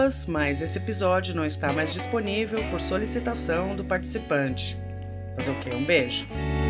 desculpas, mas esse episódio não está mais disponível por solicitação do participante. Fazer o quê? Um beijo.